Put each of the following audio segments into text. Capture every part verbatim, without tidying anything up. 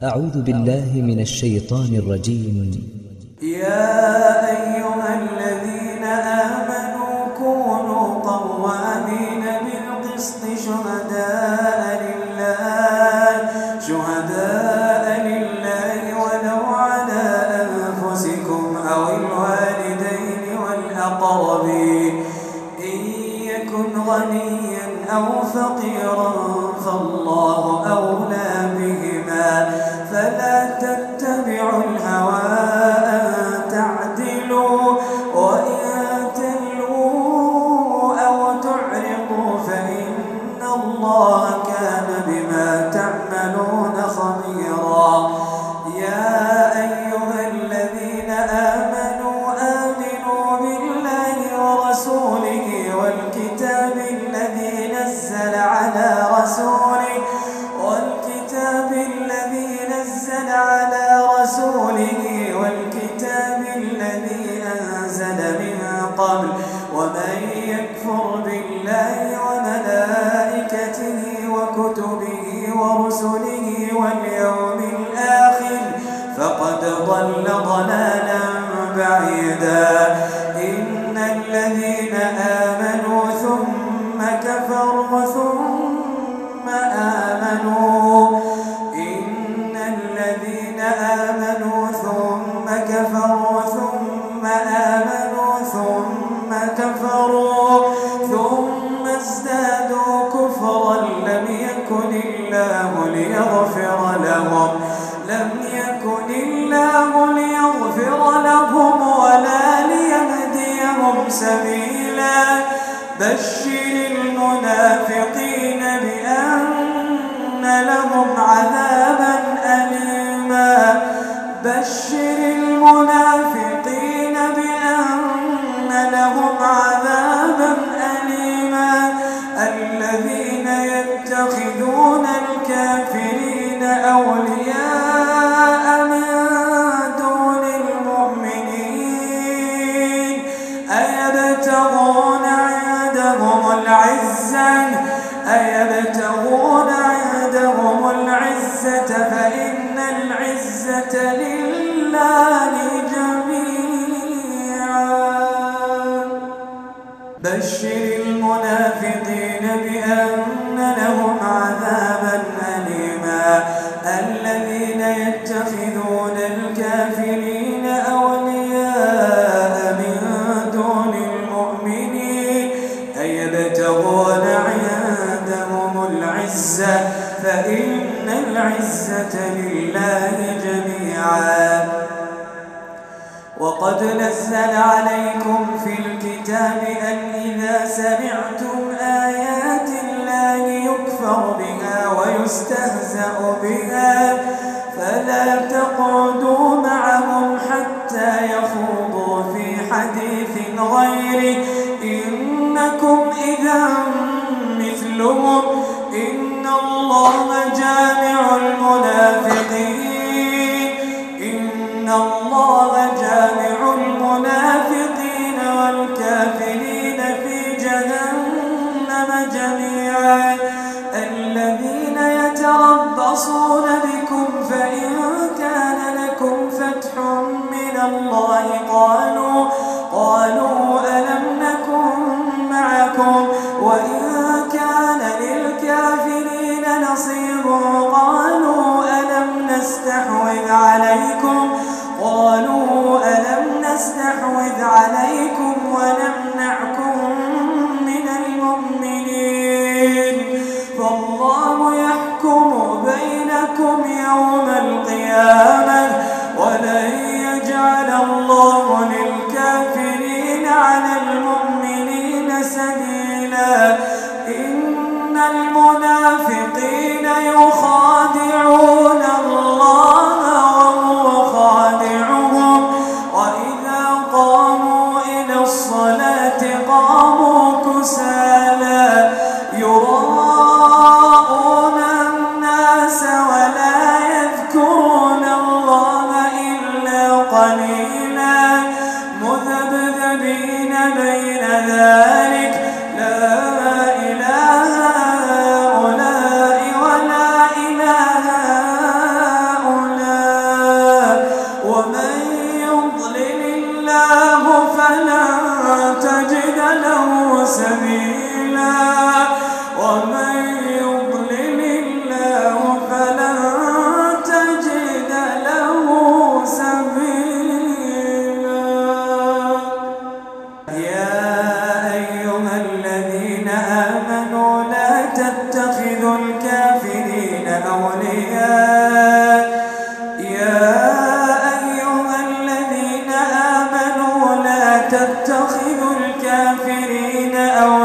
أعوذ بالله من الشيطان الرجيم. يا أيها الذين آمنوا كونوا قوامين بالقسط شهداء لله شهداء لله ولو على أنفسكم أو الوالدين والأقربين إن يكن غنيا أو فقيرا فالله أولى بهما فلا تتبعوا الهوى أن تعدلوا وإن تلووا أو تعرضوا فإن الله كان بما تعملون خبيرا. يا أيها الذين آمنوا آمنوا بالله ورسوله والكتاب الذي نزل على رسوله والكتاب الذي نزل على رسوله والكتاب الذي أنزل من قبل ومن يكفر بالله وملائكته وكتبه ورسله واليوم الآخر فقد ضل ضلالا بعيدا. إن الذين آمنوا ثم كفروا ثم آمنوا إن الذين آمنوا ثم كفروا ثم آمنوا ثم كفروا ثم ازدادوا كفرا لم يكن الله ليغفر لهم لم يكن الله ليغفر لهم ولا ليهديهم سبيلا. بشر المنافقين بأن لهم عذابا أليما بشر المنافقين بأن لهم عذابا أليما. الذين يتخذون الكافرين أولياء من دون المؤمنين أيبتغون عندهم العزة أيبتغون عندهم العزة فإن العزة لله جميعا. بشر المنافقين بأن لهم عذابا أليما. الذين يتخذون الكافرين أولياء من دون المؤمنين أيبتغون عندهم العزة فإن العزة لله جميعا. وقد نزل عليكم في الكتاب أن إذا سمعتم آيات الله يكفر بها ويستهزأ بها فلا تقعدوا معهم حتى يخوضوا في حديث غيره إنكم إذا مثلهم إن الله جامع المنافقين إن الله جامع المنافقين والكافرين في جهنم جميعا. الذين يتربصون بكم فإن كان لكم فتح من الله قالوا قالوا ألم نكن معكم وإن كان للكافرين نصيب قالوا ألم نستحوذ عليكم قالوا ألم نستحوذ عليكم ونمنعكم من المؤمنين فالله يحكم بينكم يوم القيامة ولن يجعل الله للكافرين على المؤمنين سبيلا. إن المنافقين يخادعون الله وهو خادعهم وإذا قاموا إلى الصلاة سبيلا ومن يضلل الله فلن تجد له سبيلا. يا أيها الذين آمنوا لا تتخذوا الكافرين أولياء يا أيها الذين آمنوا لا تتخذوا الكافرين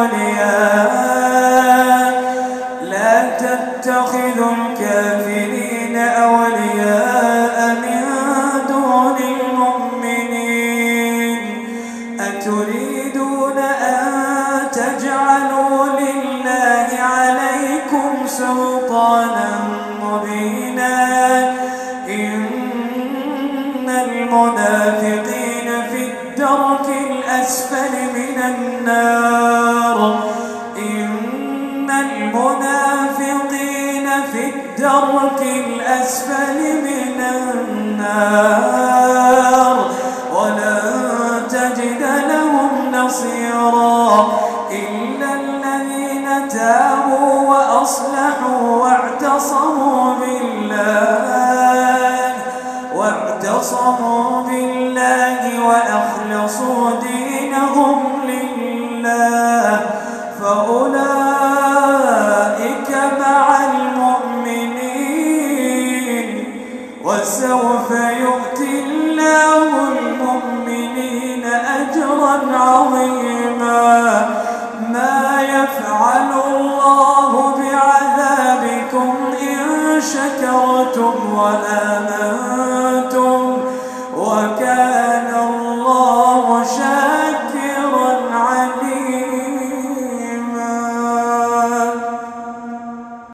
أولياء لا تتخذوا الكافرين أولياء من دون المؤمنين أتريدون أن تجعلوا لله عليكم سلطانا مبينا إن المنافقين في الدرك الأسفل من النار إن المنافقين في الدرك الأسفل من النار ولن تجد لهم نصيرا إلا الذين تابوا وأصلحوا واعتصموا بالله واعتصموا بالله وأخلصوا دينهم لله فأولئك مع المؤمنين وسوف يؤتي الله المؤمنين أجرا عظيما. ما يفعل الله بعذابكم إن شكرتم وآمنتم